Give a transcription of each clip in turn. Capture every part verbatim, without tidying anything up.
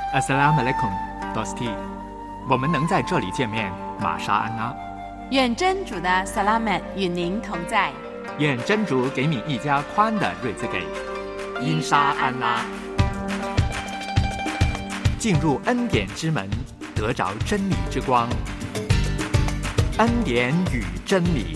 Assalamu alaikum, Dosti。我们能在这里见面，玛莎安拉。 愿真主的萨拉曼与您同在。 愿真主给你一家宽的瑞兹给。因沙安拉。进入恩典之门，得着真理之光。恩典与真理。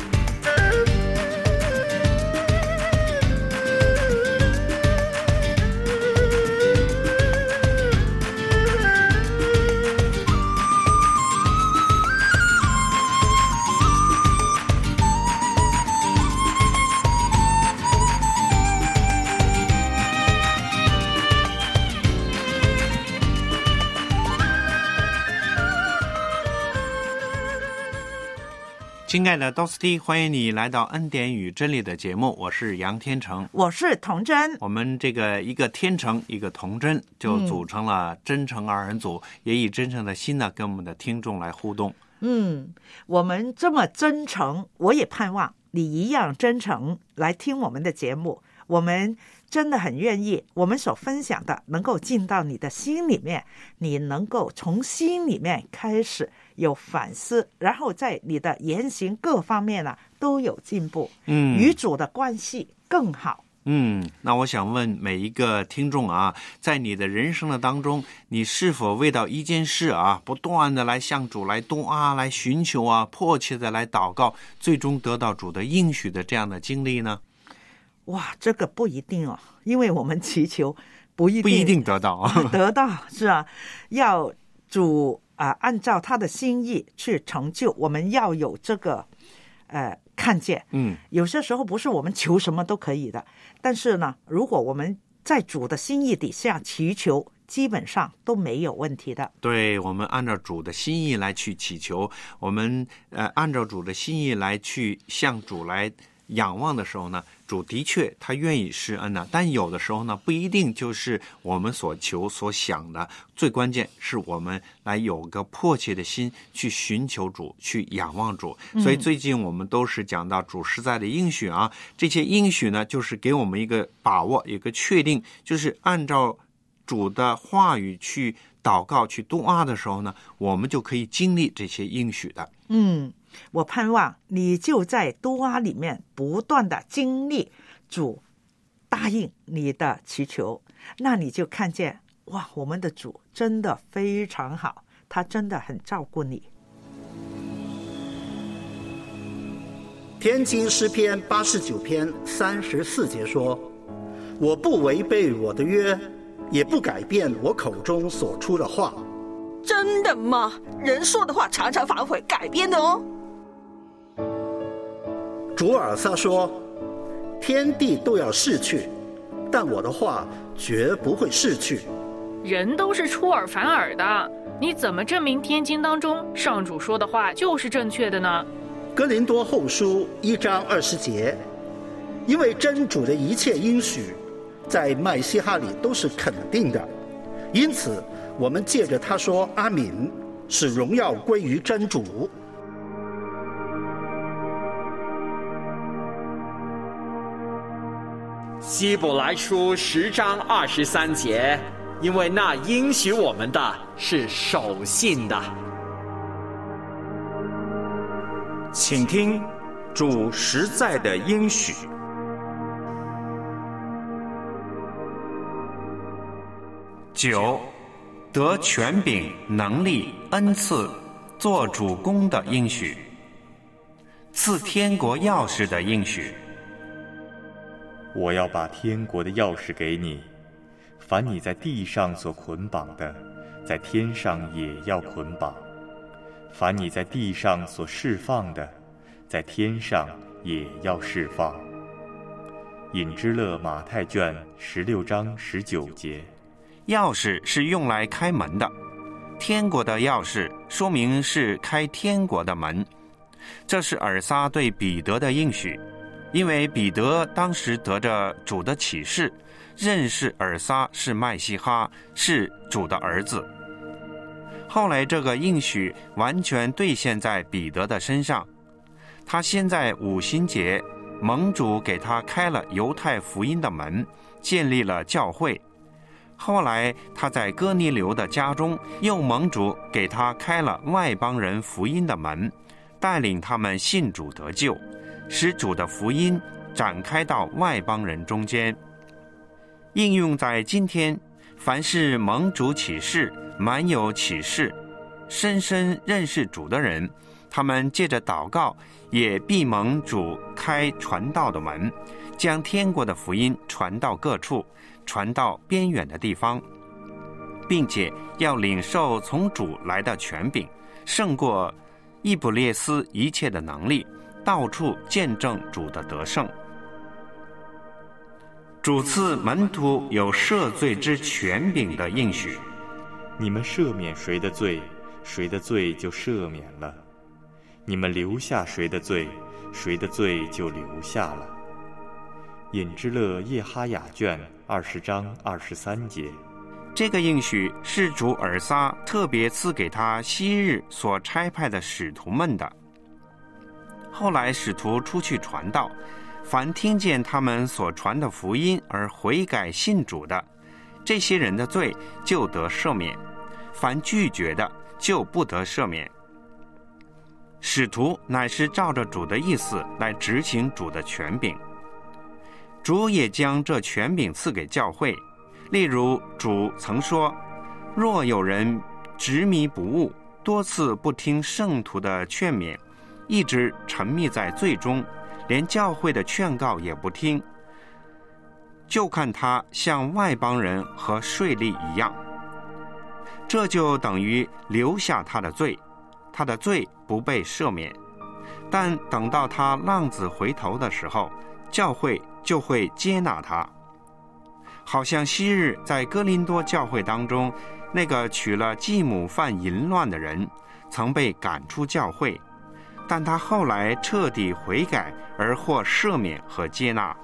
亲爱的 Dosti， 欢迎你来到恩典与真理的节目，我是杨天成， 我是童真。 我们这个一个天成一个童真就组成了真诚二人组、嗯、也以真诚的心呢跟我们的听众来互动。 嗯，我们这么真诚，我也盼望你一样真诚来听我们的节目。我们真的很愿意我们所分享的能够进到你的心里面，你能够从心里面开始有反思，然后在你的言行各方面呢都有进步，嗯，与主的关系更好。 嗯，那我想问每一个听众啊，在你的人生的当中，你是否为到一件事啊，不断的来向主来多啊，来寻求啊，迫切的来祷告，最终得到主的应许的这样的经历呢？ 哇，这个不一定哦，因为我们祈求不一定不一定得到啊， 得到是啊，要主啊、呃、按照他的心意去成就，我们要有这个呃看见。嗯，有些时候不是我们求什么都可以的，但是呢，如果我们在主的心意底下祈求，基本上都没有问题的。对， 我们按照主的心意来去祈求，我们呃按照主的心意来去向主来仰望的时候呢，主的确他愿意施恩呢，但有的时候呢不一定就是我们所求所想的，最关键是我们来有个迫切的心去寻求主，去仰望主。所以最近我们都是讲到主实在的应许啊，这些应许呢就是给我们一个把握，一个确定，就是按照主的话语去祷告去读啊的时候呢，我们就可以经历这些应许的。 嗯，我盼望你就在多阿里面不断的经历主答应你的祈求，那你就看见哇，我们的主真的非常好，他真的很照顾你。 天经诗篇八十九篇三十四节说，我不违背我的约，也不改变我口中所出的话。 真的吗？人说的话常常反悔改变的哦。 主尔撒说，天地都要逝去，但我的话绝不会逝去。 人都是出尔反尔的，你怎么证明天经当中上主说的话就是正确的呢？ 哥林多后书一章二十节，因为真主的一切应许在麦西哈里都是肯定的，因此我们借着他说阿敏，使荣耀归于真主。 希伯来书十章二十三节，因为那应许我们的是守信的。 请听主实在的应许。九，得权柄、能力、恩赐，做主公的应许，赐天国钥匙的应许。 我要把天国的钥匙给你，凡你在地上所捆绑的，在天上也要捆绑；凡你在地上所释放的，在天上也要释放。引之勒马太卷十六章十九节。 钥匙是用来开门的，天国的钥匙说明是开天国的门。这是尔撒对彼得的应许，因为彼得当时得着主的启示，认识尔撒是麦西哈，是主的儿子。后来这个应许完全兑现在彼得的身上，他先在五旬节，盟主给他开了犹太福音的门，建立了教会。 后来他在哥尼流的家中，又蒙主给他开了外邦人福音的门，带领他们信主得救，使主的福音展开到外邦人中间。应用在今天，凡是蒙主启示、满有启示、深深认识主的人，他们借着祷告也必蒙主开传道的门，将天国的福音传到各处，传到边远的地方，并且要领受从主来的权柄，胜过以布列斯一切的能力，到处见证主的得胜。主赐门徒有赦罪之权柄的应许， 你们赦免谁的罪，谁的罪就赦免了；你们留下谁的罪，谁的罪就留下了。引之勒叶哈雅卷二十章二十三节。 这个应许是主尔撒特别赐给他昔日所差派的使徒们的。后来使徒出去传道，凡听见他们所传的福音而悔改信主的，这些人的罪就得赦免；凡拒绝的，就不得赦免。使徒乃是照着主的意思来执行主的权柄，主也将这权柄赐给教会。例如主曾说，若有人执迷不悟，多次不听圣徒的劝勉，一直沉迷在罪中，连教会的劝告也不听，就看他像外邦人和税吏一样，这就等于留下他的罪，他的罪不被赦免。但等到他浪子回头的时候，教会就会接纳他。好像昔日在哥林多教会当中，那个娶了继母犯淫乱的人曾被赶出教会，但他后来彻底悔改而获赦免和接纳。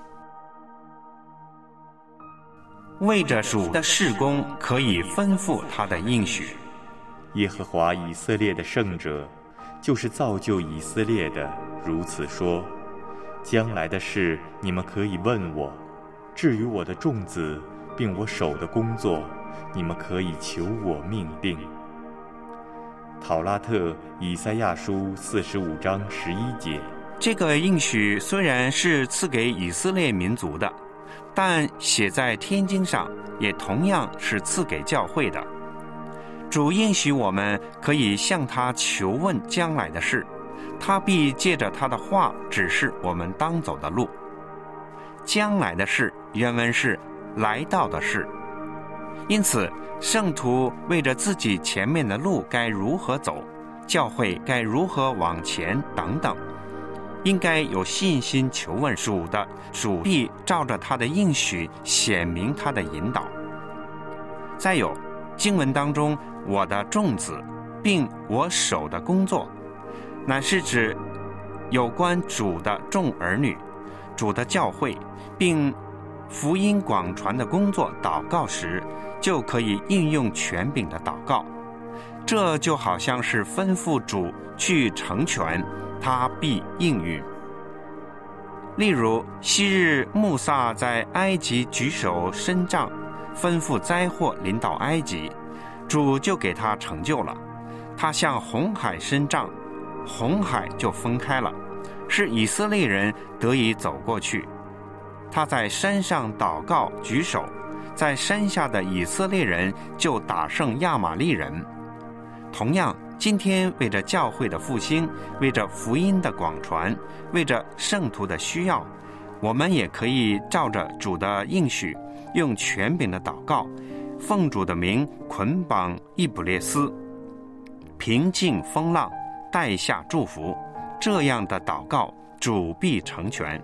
为着主的事工可以吩咐他的应许。 耶和华以色列的圣者，就是造就以色列的，如此说：将来的事你们可以问我，至于我的众子并我手的工作，你们可以求我命定。讨拉特以赛亚书四十五章十一节。 这个应许虽然是赐给以色列民族的，但写在天经上也同样是赐给教会的。主应许我们可以向他求问将来的事，他必借着他的话指示我们当走的路。将来的事原文是来到的事，因此圣徒为着自己前面的路该如何走，教会该如何往前等等，应该有信心求问主的，主必照着他的应许显明他的引导。再有经文当中我的众子并我手的工作，乃是指有关主的众儿女，主的教会，并福音广传的工作祷告时，就可以应用权柄的祷告。这就好像是吩咐主去成全，他必应允。例如昔日穆萨在埃及举手伸杖，吩咐灾祸临到埃及，主就给他成就了。他向红海伸杖，红海就分开了，使以色列人得以走过去。他在山上祷告举手，在山下的以色列人就打胜亚玛力人。同样，今天为着教会的复兴，为着福音的广传，为着圣徒的需要，我们也可以照着主的应许，用权柄的祷告，奉主的名捆绑以布列斯，平静风浪，带下祝福。这样的祷告，主必成全。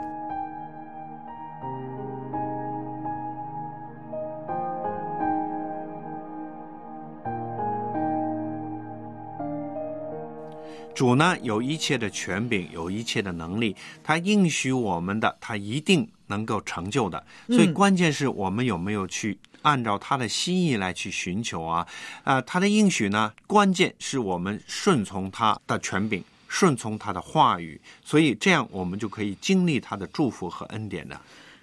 主呢有一切的权柄，有一切的能力，他应许我们的，他一定能够成就的。所以关键是我们有没有去按照他的心意来去寻求啊？呃，他的应许呢，关键是我们顺从他的权柄，顺从他的话语，所以这样我们就可以经历他的祝福和恩典的。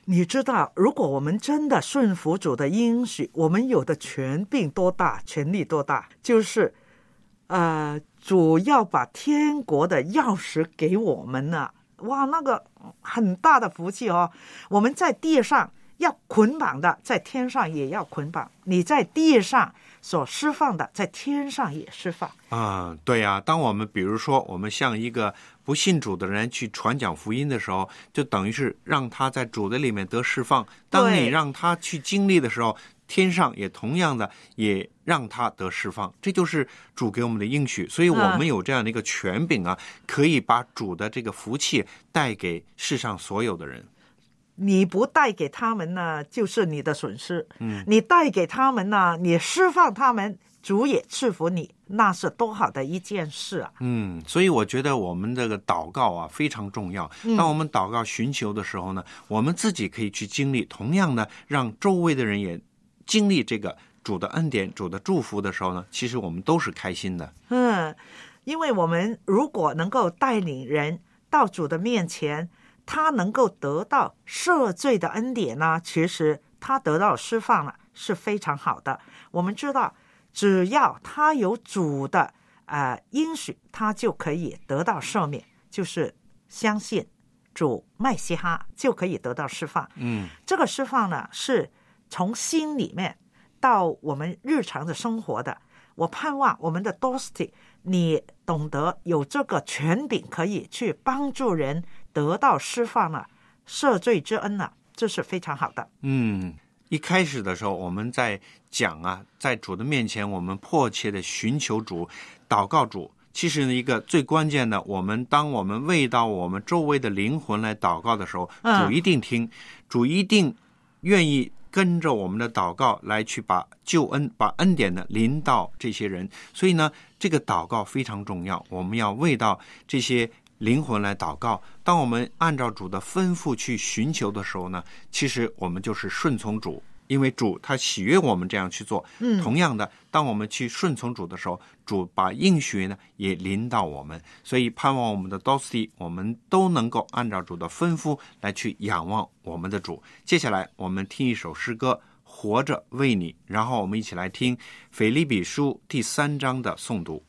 你知道，如果我们真的顺服主的应许，我们有的权柄多大，权力多大，就是呃，主要把天国的钥匙给我们呢。哇，那个很大的福气哦！我们在地上要捆绑的，在天上也要捆绑。你在地上所释放的，在天上也释放。 啊，对呀、啊。当我们比如说，我们向一个不信主的人去传讲福音的时候，就等于是让他在主的里面得释放。当你让他去经历的时候，天上也同样的也让他得释放，这就是主给我们的应许。所以我们有这样的一个权柄啊，可以把主的这个福气带给世上所有的人。 你不带给他们呢，就是你的损失。 嗯， 你带给他们呢，你释放他们，主也赐福你，那是多好的一件事啊！ 嗯，所以我觉得我们这个祷告啊非常重要。当我们祷告寻求的时候呢，嗯、我们自己可以去经历，同样的让周围的人也经历这个主的恩典、主的祝福的时候呢，其实我们都是开心的。 嗯，因为我们如果能够带领人到主的面前，他能够得到赦罪的恩典呢，其实他得到释放了，是非常好的。我们知道，只要他有主的呃应许，他就可以得到赦免，就是相信主麦西哈就可以得到释放。 嗯， 这个释放呢，是从心里面到我们日常的生活的。我盼望我们的 Dosti 你懂得有这个权柄，可以去帮助人得到释放了，赦罪之恩了，这是非常好的。 嗯，一开始的时候我们在讲啊，在主的面前我们迫切的寻求主，祷告主。其实呢，一个最关键的，我们当我们为到我们周围的灵魂来祷告的时候，主一定听，主一定愿意跟着我们的祷告来去把救恩、把恩典呢临到这些人。所以呢，这个祷告非常重要，我们要为到这些灵魂来祷告。当我们按照主的吩咐去寻求的时候呢，其实我们就是顺从主，因为主他喜悦我们这样去做。 嗯， 同样的，当我们去顺从主的时候，主把应许呢也临到我们。所以盼望我们的 Dosti 我们都能够按照主的吩咐来去仰望我们的主。接下来我们听一首诗歌，活着为你，然后我们一起来听腓立比书第三章的诵读。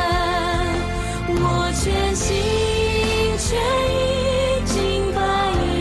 全心全意敬拜。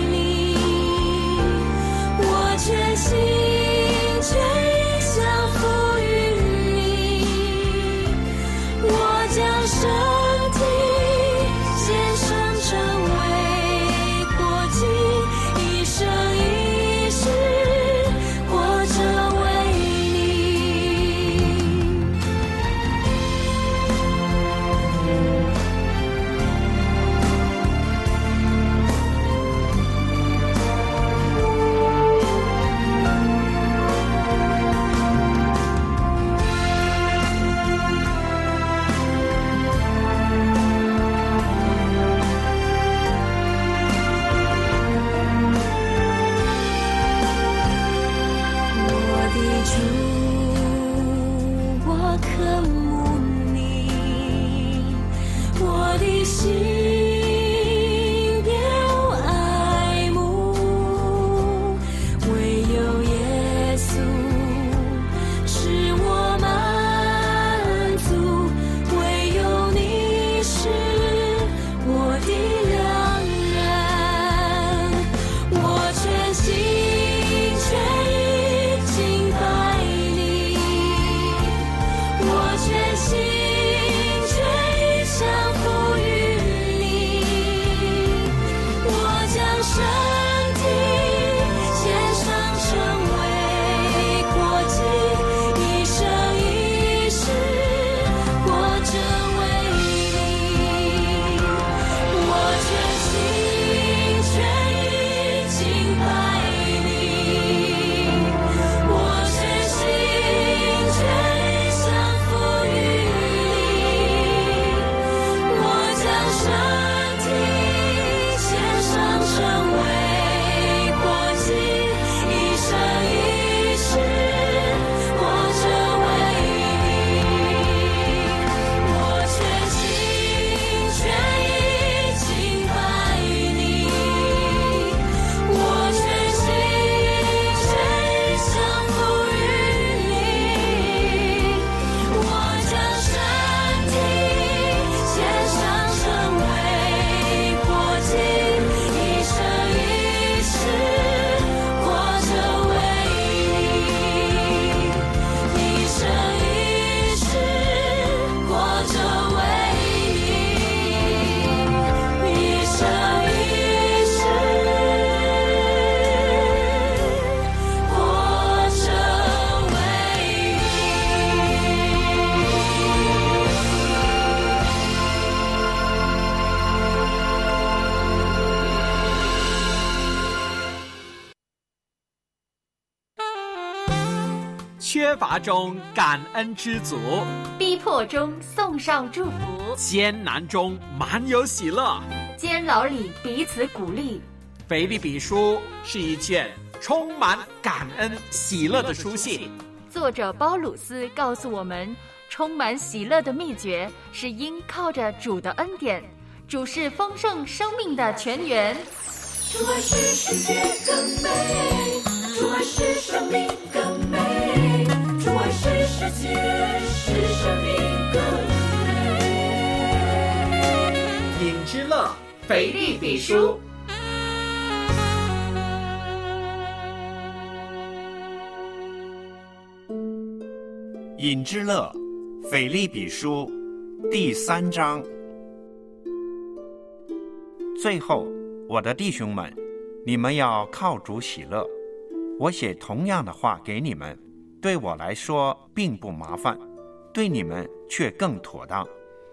缺乏中感恩知足， 逼迫中送上祝福， 艰难中满有喜乐， 监牢里彼此鼓励。 腓立比书是一卷充满感恩喜乐的书信。 作者包鲁斯告诉我们，充满喜乐的秘诀是因靠着主的恩典，主是丰盛生命的泉源。 主爱使世界更美，主爱使生命更美，主爱使世界使生命更美。 饮之乐，腓立比书。 饮之乐，腓立比书第三章。最后，我的弟兄们，你们要靠主喜乐。我写同样的话给你们，对我来说并不麻烦，对你们却更妥当。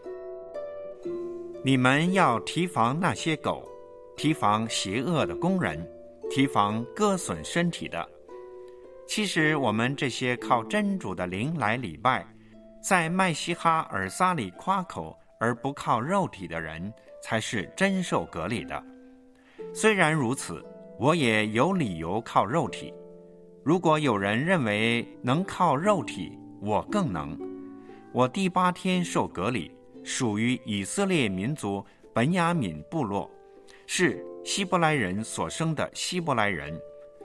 你们要提防那些狗，提防邪恶的工人，提防割损身体的。其实我们这些靠真主的灵来礼拜，在麦西哈尔撒里夸口而不靠肉体的人，才是真受隔离的。虽然如此，我也有理由靠肉体。如果有人认为能靠肉体，我更能。我第八天受隔离，属于以色列民族本雅敏部落，是希伯来人所生的希伯来人。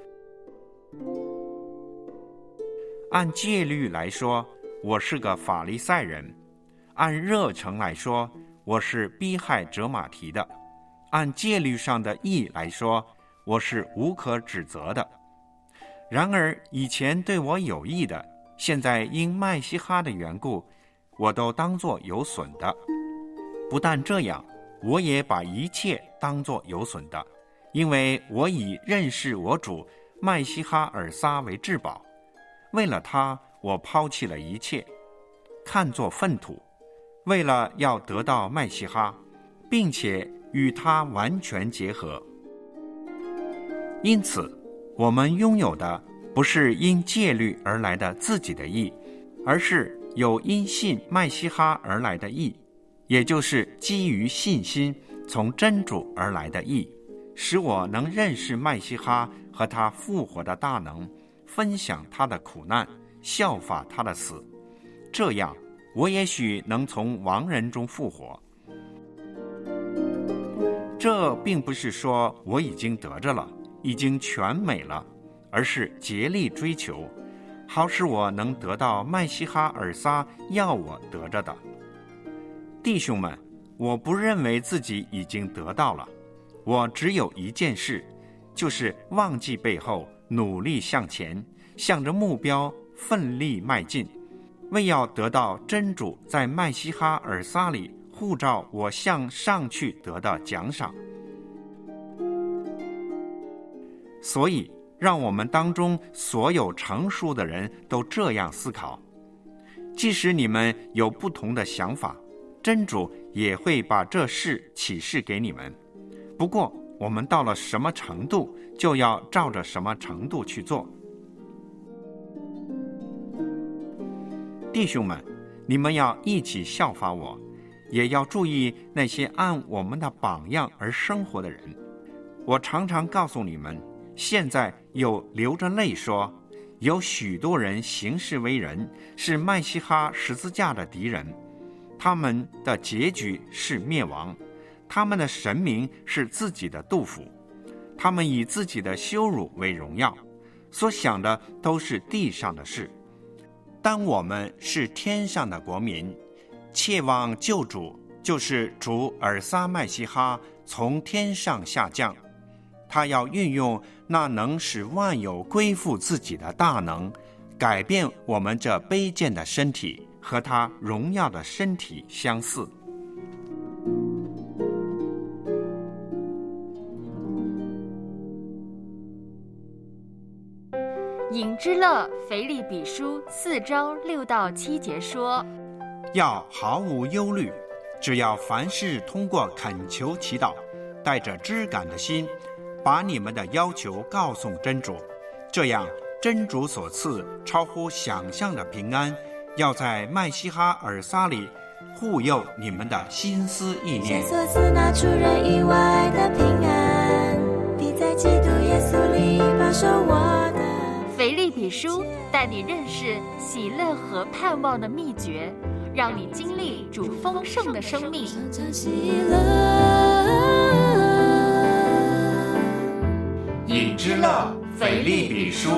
按戒律来说，我是个法利赛人；按热诚来说，我是逼害折马蹄的；按戒律上的义来说，我是无可指责的。然而以前对我有益的，现在因麦西哈的缘故，我都当作有损的。不但这样，我也把一切当作有损的，因为我以认识我主麦西哈尔撒为至宝。为了他，我抛弃了一切，看作粪土，为了要得到麦西哈，并且与他完全结合。因此，我们拥有的不是因戒律而来的自己的义，而是有因信麦西哈而来的义，也就是基于信心从真主而来的义，使我能认识麦西哈和他复活的大能，分享他的苦难，效法他的死，这样我也许能从亡人中复活。这并不是说我已经得着了，已经全美了，而是竭力追求，好使我能得到麦西哈尔撒要我得着的。弟兄们，我不认为自己已经得到了，我只有一件事，就是忘记背后，努力向前，向着目标奋力迈进，为要得到真主在麦西哈尔撒里护照我向上去得到奖赏。所以让我们当中所有成熟的人都这样思考，即使你们有不同的想法，真主也会把这事启示给你们。不过我们到了什么程度，就要照着什么程度去做。弟兄们，你们要一起效法我，也要注意那些按我们的榜样而生活的人。我常常告诉你们，现在有流着泪说，有许多人行事为人，是麦西哈十字架的敌人，他们的结局是灭亡，他们的神明是自己的杜甫，他们以自己的羞辱为荣耀，所想的都是地上的事。但我们是天上的国民，切望救主，就是主尔撒麦西哈从天上下降，他要运用那能使万有归附自己的大能，改变我们这卑贱的身体，和他荣耀的身体相似。 饮之乐，腓立比书四章六到七节说： 要毫无忧虑，只要凡事通过恳求祈祷，带着知感的心，把你们的要求告诉真主，这样真主所赐超乎想象的平安，要在麦西哈尔撒里护佑你们的心思意念。 神所赐那出人意外的平安，必在基督耶稣里保守我的。 腓立比书带你认识喜乐和盼望的秘诀，让你经历主丰盛的生命。 引之乐腓立比书。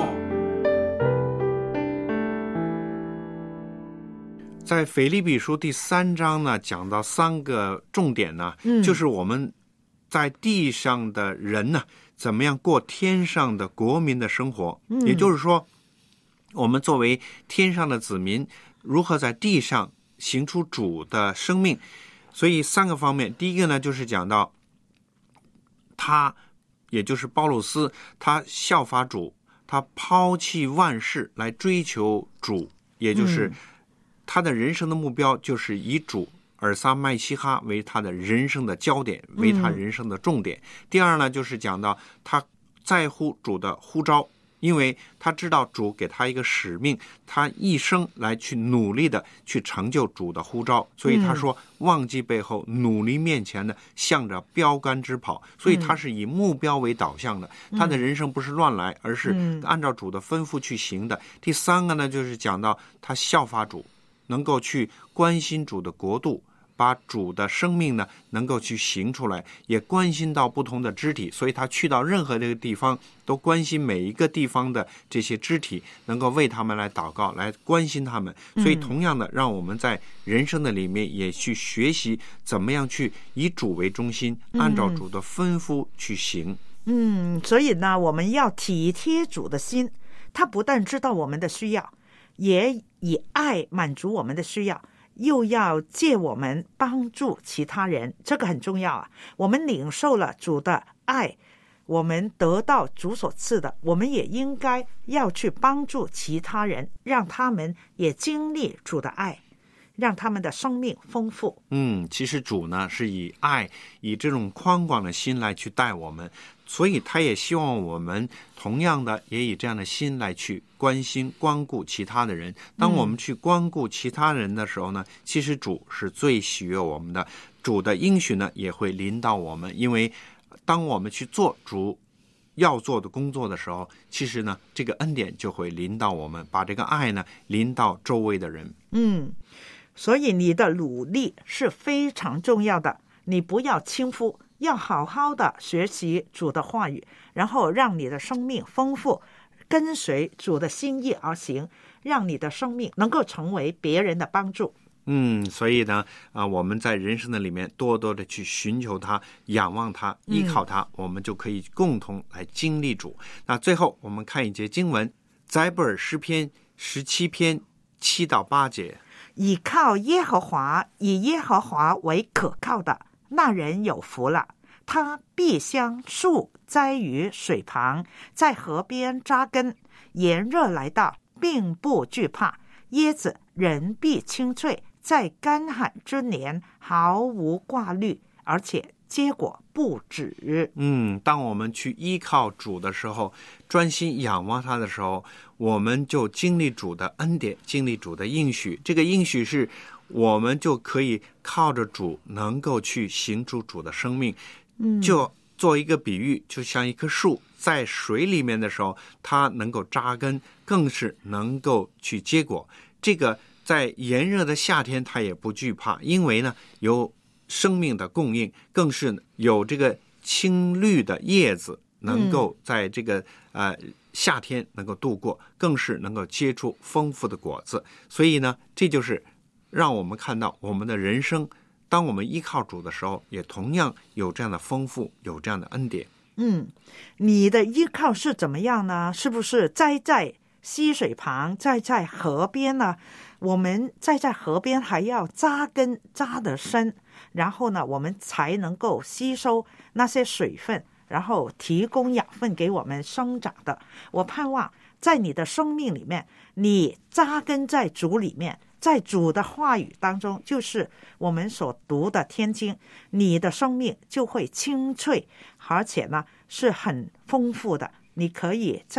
在腓立比书第三章呢，讲到三个重点呢，嗯、就是我们在地上的人呢，怎么样过天上的国民的生活。嗯、也就是说，我们作为天上的子民，如何在地上行出主的生命。所以三个方面，第一个呢，就是讲到他，也就是鲍鲁斯，他效法主，他抛弃万事来追求主，也就是、嗯他的人生的目标就是以主尔撒麦西哈为他的人生的焦点，为他人生的重点。嗯、第二呢，就是讲到他在乎主的呼召，因为他知道主给他一个使命，他一生来去努力的去成就主的呼召，所以他说、嗯、忘记背后，努力面前的，向着标杆直跑。所以他是以目标为导向的，嗯、他的人生不是乱来，而是按照主的吩咐去行的。嗯、第三个呢，就是讲到他效法主，能够去关心主的国度，把主的生命呢能够去行出来，也关心到不同的肢体，所以他去到任何这个地方都关心每一个地方的这些肢体，能够为他们来祷告，来关心他们。所以同样的，让我们在人生的里面也去学习怎么样去以主为中心，按照主的吩咐去行。 嗯，所以呢，我们要体贴主的心，他不但知道我们的需要，也以爱满足我们的需要，又要借我们帮助其他人，这个很重要啊！我们领受了主的爱，我们得到主所赐的，我们也应该要去帮助其他人，让他们也经历主的爱，让他们的生命丰富。 嗯，其实主呢是以爱，以这种宽广的心来去待我们，所以他也希望我们同样的也以这样的心来去关心关顾其他的人。当我们去关顾其他人的时候呢，嗯、其实主是最喜悦我们的，主的应许呢也会临到我们。因为当我们去做主要做的工作的时候，其实呢这个恩典就会临到我们，把这个爱呢临到周围的人。 嗯，所以你的努力是非常重要的，你不要轻忽，要好好的学习主的话语，然后让你的生命丰富，跟随主的心意而行，让你的生命能够成为别人的帮助。 嗯，所以呢，啊、呃，我们在人生的里面多多的去寻求他，仰望他，依靠他，嗯、我们就可以共同来经历主。那最后我们看一节经文，载布尔诗篇十七篇七到八节。 倚靠耶和华，以耶和华为可靠的，那人有福了。他必像树栽于水旁，在河边扎根，炎热来到，并不惧怕；椰子人必青翠，在干旱之年毫无挂虑，而且结果不止。 嗯，当我们去依靠主的时候，专心仰望他的时候，我们就经历主的恩典，经历主的应许。这个应许是我们就可以靠着主能够去行出主的生命。嗯，就做一个比喻，就像一棵树在水里面的时候，它能够扎根，更是能够去结果。这个在炎热的夏天它也不惧怕，因为呢有生命的供应，更是有这个青绿的叶子能够在这个、嗯、呃夏天能够度过，更是能够结出丰富的果子。所以呢，这就是让我们看到我们的人生，当我们依靠主的时候，也同样有这样的丰富，有这样的恩典。 嗯，你的依靠是怎么样呢？是不是栽在溪水旁，栽在河边呢？我们栽在河边还要扎根扎得深，然后呢，我们才能够吸收那些水分，然后提供养分给我们生长的。我盼望在你的生命里面，你扎根在主里面，在主的话语当中，就是我们所读的天经，你的生命就会清脆，而且呢是很丰富的。你可以在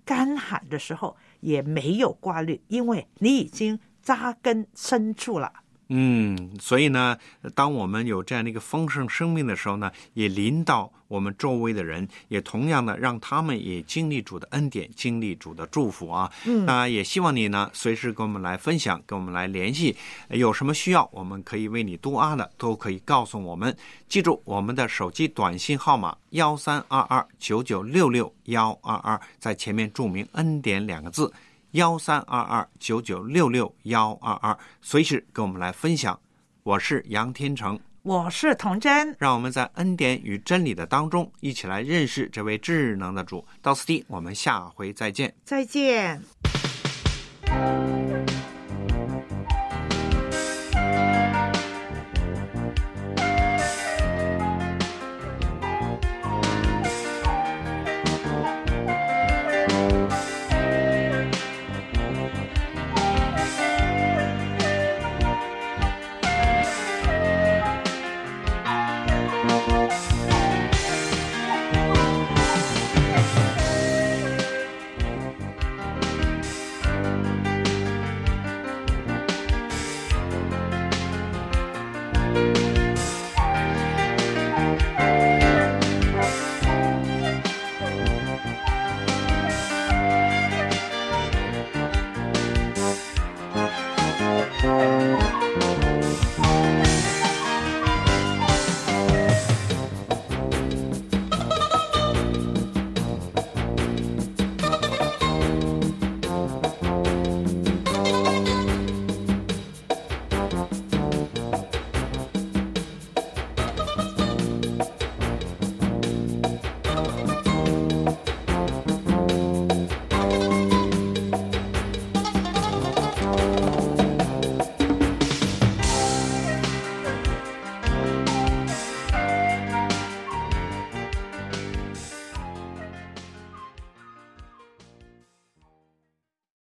干旱的时候也没有挂虑，因为你已经扎根深处了。 嗯，所以呢，当我们有这样的一个丰盛生命的时候呢，也临到我们周围的人，也同样的让他们也经历主的恩典，经历主的祝福啊。嗯，那也希望你呢，随时跟我们来分享，跟我们来联系，有什么需要，我们可以为你督阿的，都可以告诉我们。记住我们的手机短信号码幺三二二九九六六幺二二，在前面注明恩典两个字。幺三二二九九六六幺二二，随时跟我们来分享。我是杨天成， 我是童真， 让我们在恩典与真理的当中，一起来认识这位智能的主。到此地，我们下回再见。 再见。